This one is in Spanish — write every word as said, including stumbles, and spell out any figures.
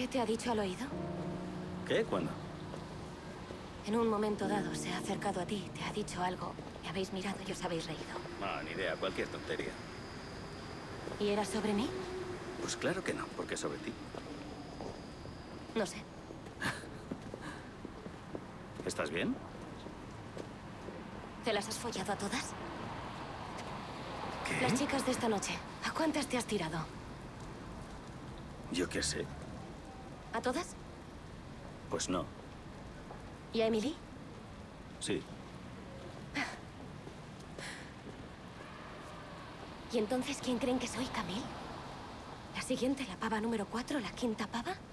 te ha dicho al oído? ¿Qué? ¿Cuándo? En un momento dado se ha acercado a ti, te ha dicho algo. Me habéis mirado y os habéis reído. Ah, ni idea, cualquier tontería. ¿Y era sobre mí? Pues claro que no, porque es sobre ti. No sé. ¿Estás bien? ¿Te las has follado a todas? ¿Qué? Las chicas de esta noche. ¿A cuántas te has tirado? Yo qué sé. ¿A todas? Pues no. ¿Y a Emily? Sí. ¿Y entonces quién creen que soy, Camille? ¿La siguiente, la pava número cuatro, la quinta pava?